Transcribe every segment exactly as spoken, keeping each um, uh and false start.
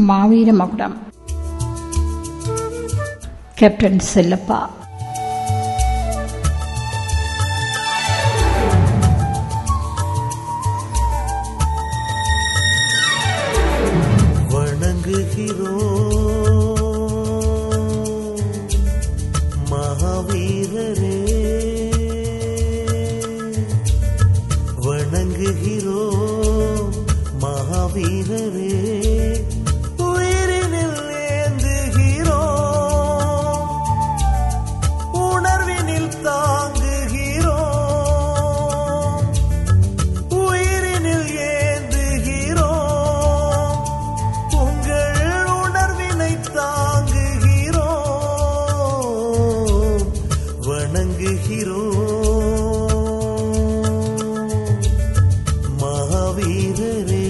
மாவீர மகுடம். கேப்டன் செல்லப்பா. மகாவீரரே வணங்குகிறோ, மகாவீரரே உயிரினில் ஏந்துகிறோ, உணர்வினில் தாங்குகிறோ, உயிரினில் ஏந்துகிறோ, உங்கள் உணர்வினை தாங்குகிறோ, வணங்குகிறோ மகாவீரரே.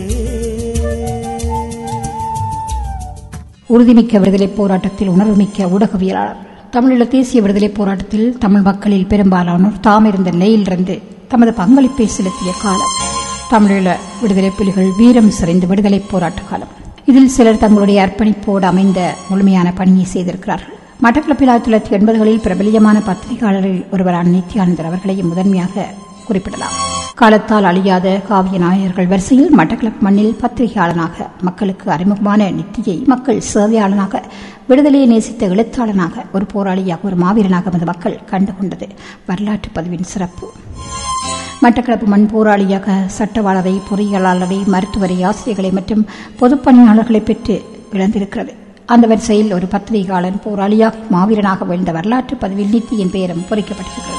உறுதிமிக்க விடுதலைப் போராட்டத்தில் உணர்வுமிக்க ஊடகவியலாளர். தமிழீழ தேசிய விடுதலைப் போராட்டத்தில் தமிழ் மக்களில் பெரும்பாலானோர் தாமிருந்த நிலையிலிருந்து தமது பங்களிப்பை செலுத்திய காலம் தமிழீழ விடுதலை புலிகள் வீரம் சிறைந்த விடுதலைப் போராட்ட காலம். இதில் சிலர் தங்களுடைய அர்ப்பணிப்போடு அமைந்த முழுமையான பணியை செய்திருக்கிறார்கள். மட்டக்களப்பில் ஆயிரத்தி தொள்ளாயிரத்தி எண்பதுகளில் பிரபலியமான பத்திரிகையாளரில் ஒருவரான நித்யானந்தர் அவர்களையும் முதன்மையாக குறிப்பிடலாம். காலத்தால் அழியாத காவிய நாயகர்கள் வரிசையில் மட்டக்களப்பு மண்ணில் பத்திரிகையாளனாக மக்களுக்கு அறிமுகமான நித்தியை மக்கள் சேவையாளனாக, விடுதலையை நேசித்த எழுத்தாளனாக, ஒரு போராளியாக, ஒரு மாவீரனாக அந்த மக்கள் கண்டுகொண்டது வரலாற்று பதிவின் சிறப்பு. மட்டக்களப்பு மண் போராளியாக சட்டவாளரை, பொறியியலாளரை, மருத்துவரை, ஆசிரியர்களை மற்றும் பொதுப்பணியாளர்களை பெற்று இழந்திருக்கிறது. அந்த வரிசையில் ஒரு பத்திரிகையாளன் போராளியாக மாவீரனாக வீழ்ந்த வரலாற்று பதிவில் நித்தியின் பெயரும் பொறிக்கப்பட்டிருக்கிறது.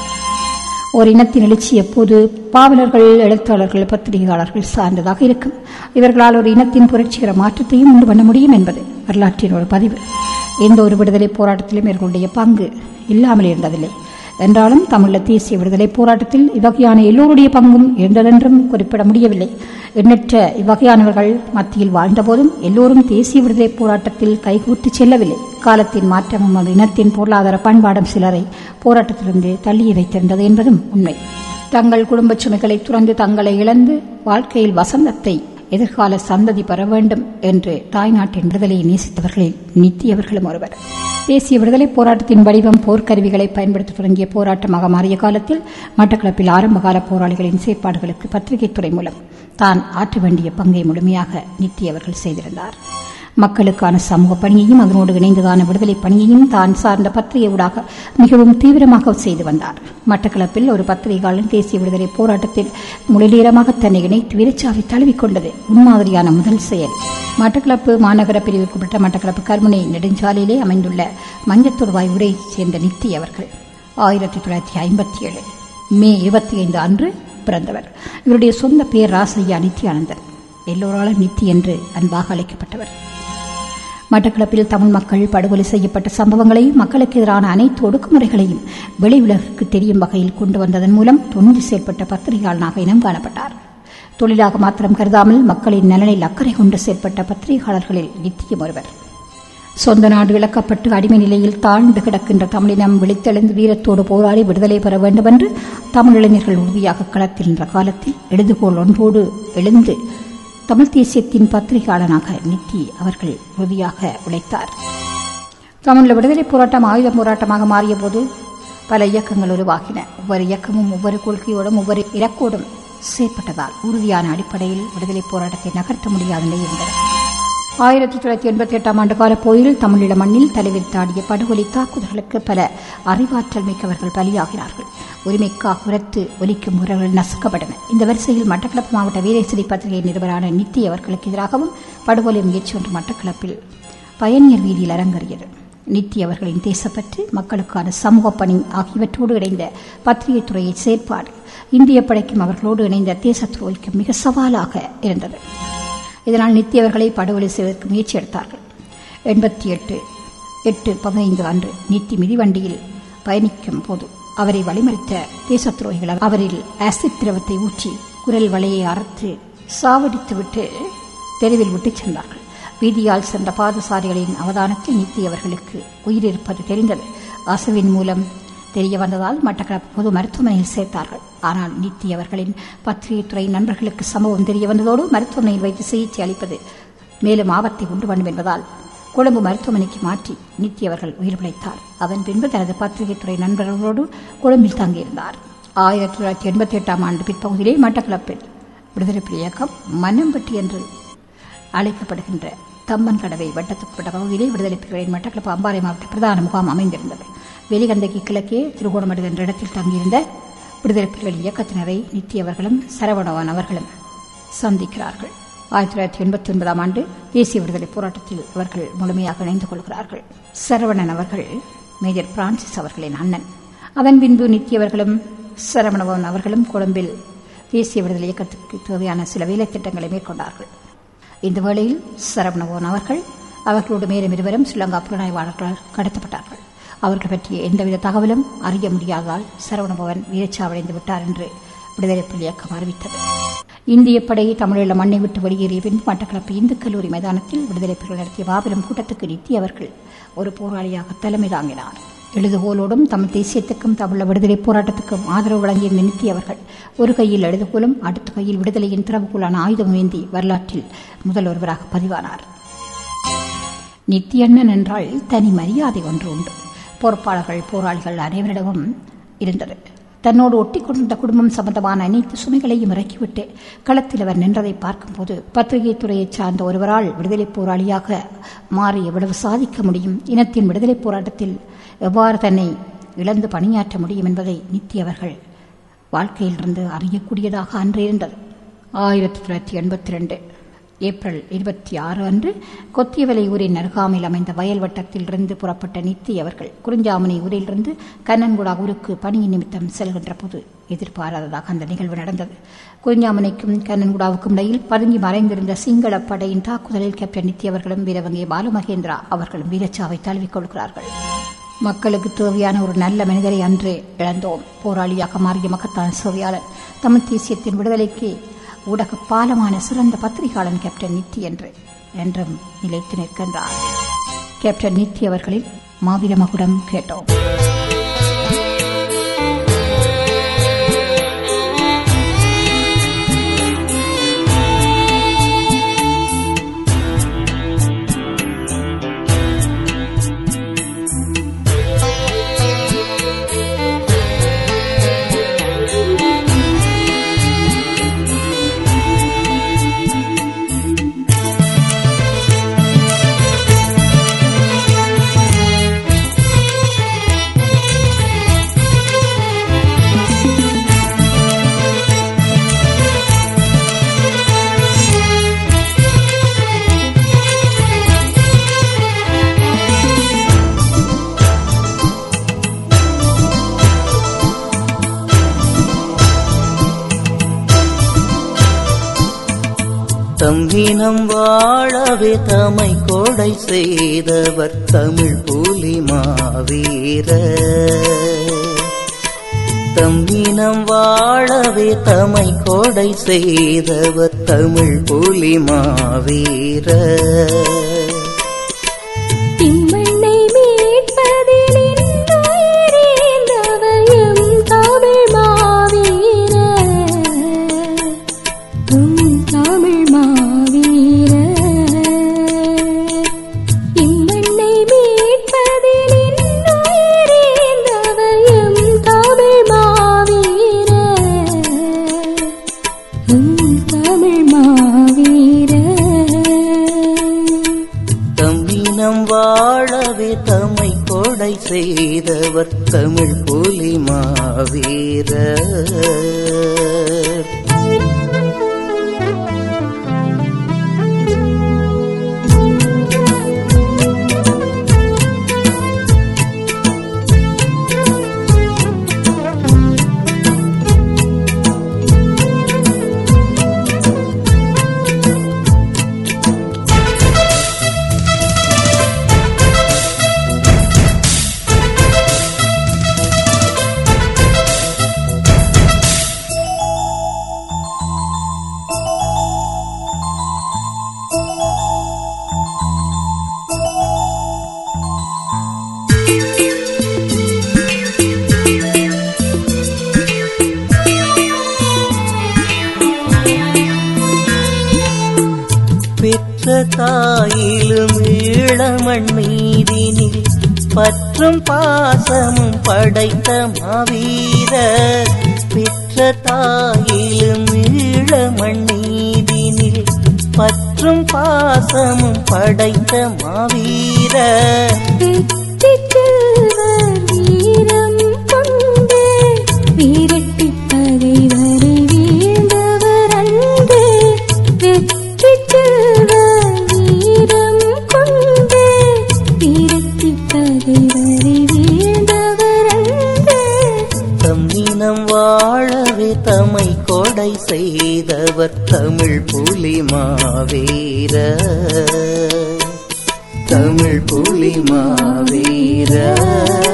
ஒரு இனத்தின் எழுச்சி எப்போது பாவலர்கள், எழுத்தாளர்கள், பத்திரிகையாளர்கள் சார்ந்ததாக இருக்கும். இவர்களால் ஒரு இனத்தின் புரட்சிகர மாற்றத்தையும் உண்டு பண்ண முடியும் என்பது வரலாற்றின் ஒரு பதிவு. எந்த ஒரு விடுதலை போராட்டத்திலும் இவர்களுடைய பங்கு இல்லாமல் இருந்ததில்லை என்றாலும் தமிழீழ தேசிய விடுதலை போராட்டத்தில் இவ்வகையான எல்லோருடைய பங்கும் இருந்ததென்றும் குறிப்பிட முடியவில்லை. எண்ணற்ற இவ்வகையானவர்கள் மத்தியில் வாழ்ந்தபோதும் எல்லோரும் தேசிய விடுதலை போராட்டத்தில் கைகூட்டி செல்லவில்லை. காலத்தின் மாற்றமும் அது இனத்தின் பொருளாதார பண்பாடும் சிலரை போராட்டத்திலிருந்து தள்ளிய வைத்திருந்தது என்பதும் உண்மை. தங்கள் குடும்ப சுமைகளை துறந்து தங்களை இழந்து வாழ்க்கையில் வசந்தத்தை எதிர்கால சந்ததி பெற வேண்டும் என்று தாய்நாட்டின் விடுதலையை நேசித்தவர்களில் நித்தியவர்களும் ஒருவர். தேசிய விடுதலை போராட்டத்தின் வடிவம் போர்க்கருவிகளை பயன்படுத்த தொடங்கிய போராட்டமாக மாறிய காலத்தில் மட்டக்களப்பில் ஆரம்பகால போராளிகளின் செயற்பாடுகளுக்கு பத்திரிகை துறை மூலம் தான் ஆற்ற வேண்டிய பங்கை முழுமையாக நித்தியவர்கள் செய்திருந்தார். மக்களுக்கான சமூக பணியையும் அதனோடு இணைந்ததான விடுதலை பணியையும் தான் சார்ந்த பத்திரிகை ஊடாக மிகவும் தீவிரமாக செய்து வந்தார். மட்டக்களப்பில் ஒரு பத்திரிகையாளன் தேசிய விடுதலை போராட்டத்தில் முழுநேரமாக தன்னை இணைத்து வீரச்சாவை தழுவிக்கொண்டது முன்மாதிரியான முதல் செயல். மட்டக்களப்பு மாநகர பிரிவுக்குட்பட்ட மட்டக்களப்பு கர்முனை நெடுஞ்சாலையிலே அமைந்துள்ள மஞ்சத்தூர்வாய் ஊரைச் சேர்ந்த நித்தி அவர்கள் ஆயிரத்தி தொள்ளாயிரத்தி ஐம்பத்தி ஏழு மே இருபத்தி ஐந்து அன்று பிறந்தவர். இவருடைய சொந்த பெயர் ராசையா நித்யானந்தன். எல்லோராலும் நித்தி என்று அன்பாக அழைக்கப்பட்டவர். மட்டக்களப்பில் தமிழ் மக்கள் படுகொலை செய்யப்பட்ட சம்பவங்களையும் மக்களுக்கு எதிரான அனைத்து ஒடுக்குமுறைகளையும் வெளி உலகிற்கு தெரியும் வகையில் கொண்டு வந்ததன் மூலம் துணிந்து செயல்பட்ட பத்திரிகையாளனாக இனம் காணப்பட்டார். தொழிலாக மாத்திரம் கருதாமல் மக்களின் நலனில் அக்கறை கொண்டு செயல்பட்ட பத்திரிகையாளர்களில் நித்தியம் ஒருவர். சொந்த நாடு இழக்கப்பட்டு அடிமை நிலையில் தாழ்ந்து கிடக்கின்ற தமிழினம் விழித்தெழுந்து வீரத்தோடு போராடி விடுதலை பெற வேண்டும் என்று தமிழ் இளைஞர்கள் உறுதியாக களத்தில் நின்ற காலத்தில் எழுதுகோள் ஒன்றோடு எழுந்து தமிழ் தேசியத்தின் பத்திரிகையாளனாக நித்தி அவர்கள் உறுதியாக உழைத்தார். தமிழ் விடுதலை போராட்டம் ஆயுத போராட்டமாக மாறிய போது பல இயக்கங்கள் உருவாகின. ஒவ்வொரு இயக்கமும் ஒவ்வொரு கொள்கையோடும் ஒவ்வொரு இலக்கோடும் செயற்பட்டதால் உறுதியான அடிப்படையில் விடுதலை போராட்டத்தை நகர்த்த முடியாத நிலை இருந்தது. ஆயிரத்தி தொள்ளாயிரத்தி எண்பத்தி எட்டாம் ஆண்டு கால போரில் தமிழீழ மண்ணில் தலைவிரித்தாடிய படுகொலை தாக்குதல்களுக்கு பல அறிவாற்றல் மிக்கவர்கள் பலியாகினார்கள். உரிமைக்காக உரத்து ஒலிக்கும் உறவுகள் நசுக்கப்பட்டன. இந்த வரிசையில் மட்டக்களப்பு மாவட்ட வீரேசரி பத்திரிகை நிறுவனரான நித்தி அவர்களுக்கு எதிராகவும் படுகொலை முயற்சி ஒன்று மட்டக்களப்பில் பயணியர் வீதியில் அரங்கேறியது. நித்தி அவர்களின் தேசப்பற்று, மக்களுக்கான சமூக பணி ஆகியவற்றோடு இணைந்த பத்திரிகை துறையை செயற்பாடு இந்திய படைக்கும் அவர்களோடு இணைந்த தேசத்துறைக்கும் மிக சவாலாக இருந்தது. இதனால் நித்தி அவர்களை படுகொலை செய்வதற்கு முயற்சி எடுத்தார்கள். எண்பத்தி எட்டு எட்டு பதினைந்து அன்று நித்தி மிதிவண்டியில் பயணிக்கும் போது அவரை வழிமறித்த தேச துரோகிகள் அவரில் ஆசிட் திரவத்தை ஊற்றி குரல் வலையை அறுத்து சாவடித்துவிட்டு தெருவில் விட்டுச் சென்றார்கள். வீதியால் சென்ற பாதசாரிகளின் அவதானத்தில் நித்தி அவர்களுக்கு உயிரிருப்பது தெரிந்தது. அசுவின் மூலம் தெரிய வந்ததால் மட்டக்களப்பு பொது மருத்துவமனையில் சேர்த்தார்கள். ஆனால் நித்தி அவர்களின் பத்திரிகை துறை நண்பர்களுக்கு சம்பவம் தெரிய வந்ததோடு மருத்துவமனையில் வைத்து சிகிச்சை அளிப்பது மேலும் ஆபத்தை உண்டு பண்ணும் என்பதால் கொழும்பு மருத்துவமனைக்கு மாற்றி நித்தி அவர்கள் உயிர் பிழைத்தார். அதன் பின்பு தனது பத்திரிகை துறை நண்பர்களோடு கொழும்பில் தங்கியிருந்தார். ஆயிரத்தி தொள்ளாயிரத்தி எண்பத்தி எட்டாம் ஆண்டு பிற்பகுதியிலே மட்டக்களப்பில் விடுதலை புலி இயக்கம் மன்னம்பட்டி என்று அழைக்கப்படுகின்ற தம்மன் கடவை வட்டத்துக்குட்பட்ட பகுதியிலே விடுதலை புலிகளின் மட்டக்களப்பு அம்பாறை மாவட்ட பிரதான முகாம் அமைந்திருந்தது. வெளிகந்தைக்கு கிழக்கே திருகோணமடு என்ற இடத்தில் தங்கியிருந்த விடுதலை புலிகளின் இயக்கத்தினரை நித்தி அவர்களும் சரவணவன் அவர்களும் சந்திக்கிறார்கள். ஆயிரத்தி தொள்ளாயிரத்தி எண்பத்தி ஒன்பதாம் ஆண்டு தேசிய விடுதலை போராட்டத்தில் அவர்கள் முழுமையாக இணைந்து கொள்கிறார்கள். சரவணன் அவர்கள் மேஜர் பிரான்சிஸ் அவர்களின் அண்ணன். அதன் பின்பு நித்தி அவர்களும் சரவணவன் அவர்களும் கொழும்பில் தேசிய விடுதலை இயக்கத்திற்கு தேவையான சில வேலை திட்டங்களை மேற்கொண்டார்கள். இந்த வேளையில் சரவணபவன் அவர்கள் அவர்களோடு மேலும் இருவரும் ஸ்ரீலங்கா புலனாய்வாளர்களால் கடத்தப்பட்டார்கள். அவர்கள் பற்றிய எந்தவித தகவலும் அறிய முடியாதால் சரவணபவன் வீரச்சாவடைந்து விட்டார் என்று விடுதலை புலி இயக்கம் அறிவித்தது. இந்திய படை தமிழீழ மண்ணை விட்டு வெளியேறிய பின் மட்டக்களப்பு இந்து கல்லூரி மைதானத்தில் விடுதலை புலிகள் நடத்திய மாபெரும் கூட்டத்துக்கு நித்தி அவர்கள் ஒரு போராளியாக தலைமை தாங்கினார். எழுதுகோலோடும் தமிழ் தேசியத்துக்கும் தமிழ் விடுதலை போராட்டத்துக்கும் ஆதரவு வழங்கிய நித்தி அவர்கள் ஒரு கையில் எழுதுகோலும் அடுத்த கையில் விடுதலையின் திறவுகோலான ஆயுதம் ஏந்தி வரலாற்றில் முதல் ஒருவராக பதிவானார். நித்தி அண்ணன் என்றால் தனி மரியாதை ஒன்று உண்டு. பொறுப்பாளர்கள் போராளிகள் அனைவரிடமும் இருந்தது. தன்னோடு ஒட்டி கொண்ட குடும்பம் சம்பந்தமான அனைத்து சுமைகளையும் இறக்கிவிட்டு களத்தில் அவர் நின்றதை பார்க்கும்போது பத்திரிகை துறையைச் சார்ந்த ஒருவரால் விடுதலை போராளியாக மாறி எவ்வளவு சாதிக்க முடியும், இனத்தின் விடுதலை போராட்டத்தில் எவ்வாறு தன்னை இழந்து பணியாற்ற முடியும் என்பதை நித்தி அவர்கள் வாழ்க்கையிலிருந்து அறியக்கூடியதாக அன்று இருந்தது. ஆயிரத்தி தொள்ளாயிரத்தி எண்பத்தி ரெண்டு ஏப்ரல் இருபத்தி ஆறு அன்று கொத்தியவலை ஊரின் அருகாமையில் அமைந்த வயல் வட்டத்தில் இருந்து புறப்பட்ட நித்தி அவர்கள் குறிஞ்சாமணி ஊரிலிருந்து கண்ணன்குடா ஊருக்கு பணி நிமித்தம் செல்கின்ற போது எதிர்பாராததாக அந்த நிகழ்வு நடந்தது. குறிஞ்சாமணிக்கும் கண்ணன்குடாவுக்கும் இடையில் பதுங்கி மறைந்திருந்த சிங்கள படையின் தாக்குதலில் கேப்டன் நித்தி அவர்களும் வீரவங்கே பாலுமகேந்திரா அவர்களும் வீரச்சாவை தழுவிக் கொள்கிறார்கள். மக்களுக்கு தேவையான ஒரு நல்ல மனிதரை அன்றே இழந்தோம். போராளியாக மாறிய மகத்தான சேவையாளர், தமிழ் தேசியத்தின் விடுதலைக்கு ஊடக பாலமான சிறந்த பத்திரிகையாளன் கேப்டன் நித்தி என்று என்றும் நிலைத்து நிற்கின்றார். கேப்டன் நித்தி அவர்களின் மாவீர மகுடம் கேட்டோம். தம்மினம் வாழவே தமை கோடை செய்தவர் தமிழ் புலி மாவீர. தம்மினம் வாழவே தமை கோடை செய்தவர் தமிழ் புலி மாவீர. செய்தவர் தமிழ் புலி மாவீர. மண் மீதினில் பற்றும் பாசமும் படைத்த மாவீரர் பெற்ற தாயிலும் ஈழ மண் மீதினில் பற்றும் பாசமும் படைத்த மாவீரர் வீரம் கொண்டு வீரட்டி பகை வரை வீழ்ந்தவர் அன்று வெற்றி செல்வர் வீரம் கொண்டு வீரட்டி பகை வரை வீழ்ந்தவர் அன்று தம்மினம் வாழவே தமை கொடை செய்தவர் தமிழ் புலி மாவீரர் தமிழ் புலி மாவீரர்.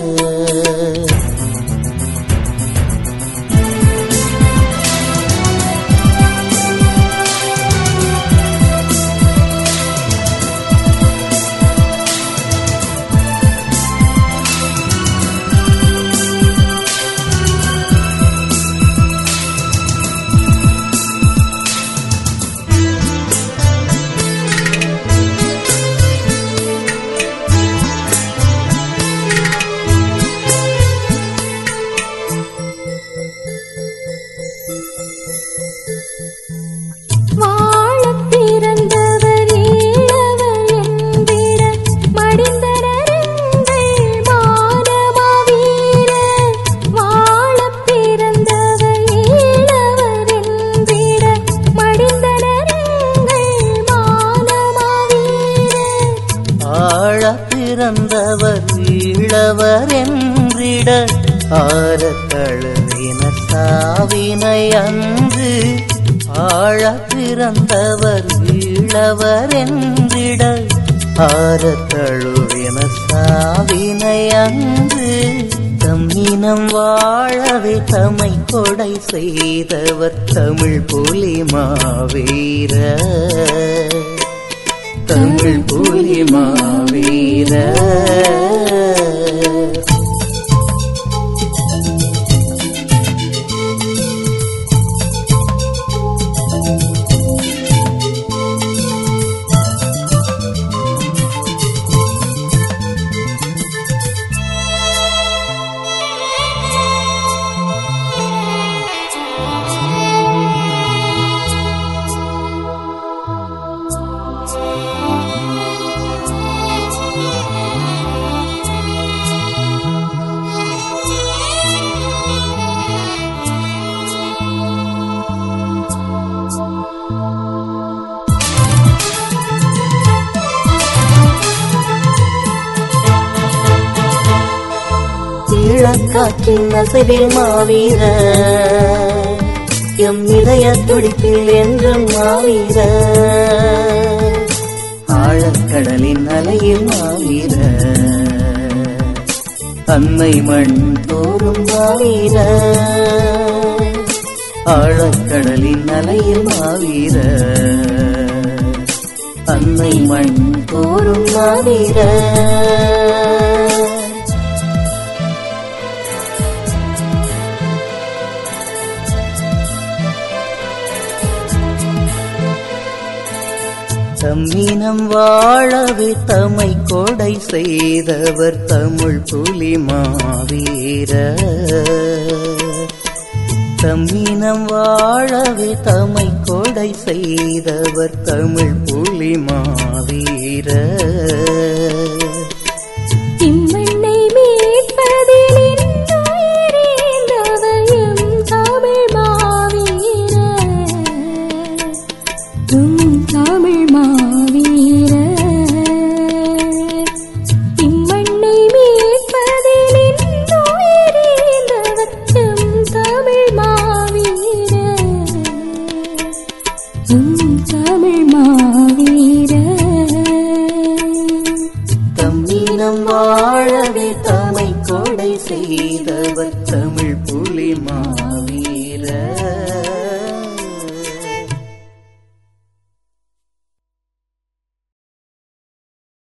பிறந்தவர் ஈழவர் என்றிட ஆரத் தழுவினர் சாவினை அன்று ஆழ பிறந்தவர் ஈழவர் என்றிட ஆரத் தழுவினர் சாவினை அன்று தம்மினம் வாழவே தமை கொடை செய்தவர் தமிழ் புலி மாவீரர் தமிழ் புலி மாவீரர். காற்றின் அசைவில் மாவீரர் எம் இதய துடிப்பில் என்றும் மாவீரர் ஆழக்கடலின் அலையில் மாவீரர் அன்னை மண் தோறும் மாவீரர் ஆழக்கடலின் அலையில் மாவீரர் அன்னை மண் தோறும் மாவீரர். தம்மினம் வாழவே தமை கொடை செய்தவர் தமிழ் புலி மாவீரர் தம்மினம் வாழவே தமை கொடை செய்தவர் தமிழ் புலி மாவீரர். இம்மண்ணை மீட்பதில் இன்றுயிரேந்தவயும் தமிழ் மாவீரர் உம் தமிழ் மாவீரர். இம்மண்ணை மீட்பதில் இன்றுயிரேந்தவயும் தமிழ் மாவீரர் உம் தமிழ் மாவீரர். தம்மினம் வாழவே தமை கொடை செய்தவர் தமிழ் புலி மாவீரர்.